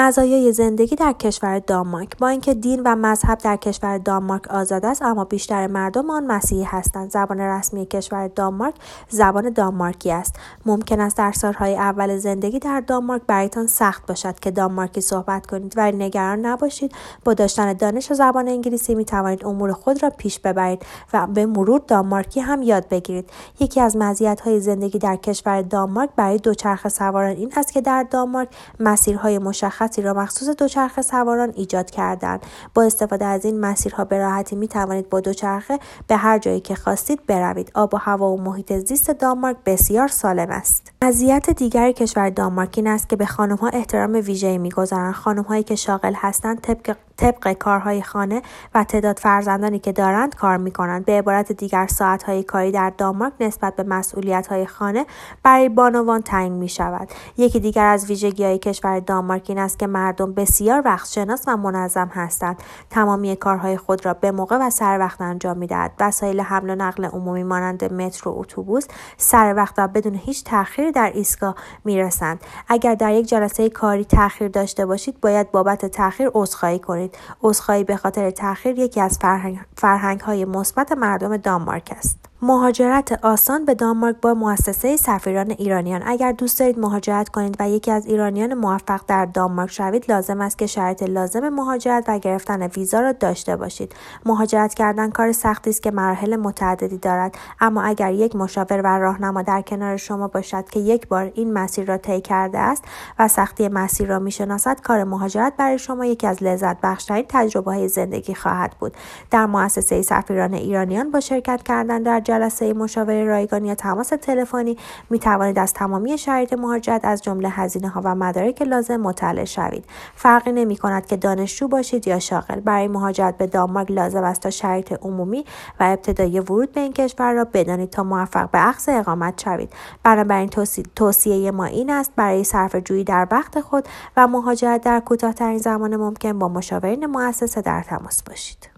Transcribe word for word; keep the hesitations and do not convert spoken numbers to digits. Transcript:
مزایای زندگی در کشور دانمارک. با اینکه دین و مذهب در کشور دانمارک آزاد است، اما بیشتر مردم آن مسیحی هستند. زبان رسمی کشور دانمارک زبان دانمارکی است. ممکن است در سالهای اول زندگی در دانمارک برایتان سخت باشد که دانمارکی صحبت کنید، ولی نگران نباشید. با داشتن دانش زبان انگلیسی می توانید امور خود را پیش ببرید و به مرور دانمارکی هم یاد بگیرید. یکی از مزیت‌های زندگی در کشور دانمارک برای دوچرخه سواران این است که در دانمارک مسیرهای مشخصی را مخصوص دوچرخه سواران ایجاد کردند. با استفاده از این مسیرها به راحتی می توانید با دوچرخه به هر جایی که خواستید بروید. آب و هوا و محیط زیست دانمارک بسیار سالم است. مزیت دیگر کشور دانمارک این است که به خانم‌ها احترام ویژه‌ای می‌گذارند. خانم‌هایی که شاغل هستند طبق طبق کارهای خانه و تعداد فرزندانی که دارند کار می‌کنند. به عبارت دیگر ساعت‌های کاری در دانمارک نسبت به مسئولیت‌های خانه برای بانوان تعیین می‌شود. یکی دیگر از ویژگی‌های کشور دانمارک این است که مردم بسیار وقت‌شناس و منظم هستند. تمامی کارهای خود را به موقع و سر وقت انجام می‌دهند. وسایل حمل و نقل عمومی مانند مترو و اتوبوس سر وقت و بدون هیچ تأخیری در ایستگاه می‌رسند. اگر در یک جلسه کاری تأخیر داشته باشید، باید بابت تأخیر عذرخواهی کنید. عذرخواهی به خاطر تأخیر یکی از فرهنگ فرهنگ‌های مثبت مردم دانمارک است. مهاجرت آسان به دانمارک با مؤسسه سفیران ایرانیان. اگر دوست دارید مهاجرت کنید و یکی از ایرانیان موفق در دانمارک شوید، لازم است که شرایط لازم مهاجرت و گرفتن ویزا را داشته باشید. مهاجرت کردن کار سختی است که مراحل متعددی دارد، اما اگر یک مشاور و راهنما در کنار شما باشد که یک بار این مسیر را طی کرده است و سختی مسیر را می‌شناسد، کار مهاجرت برای شما یکی از لذت بخش‌ترین تجربه‌های زندگی خواهد بود. در مؤسسه سفیران ایرانیان با شرکت کردن در جلسه مشاوره رایگان یا تماس تلفنی می توانید از تمامی شرایط مهاجرت از جمله هزینه ها و مدارک لازم مطلع شوید. فرقی نمی کند که دانشجو باشید یا شاغل. برای مهاجرت به دانمارک لازم است تا شرایط عمومی و ابتدایی ورود به این کشور را بدانید تا موفق به اخذ اقامت شوید. بنابراین توصیه ما این است برای صرفه‌جویی در وقت خود و مهاجرت در کوتاه‌ترین زمان ممکن با مشاورین مؤسسه در تماس باشید.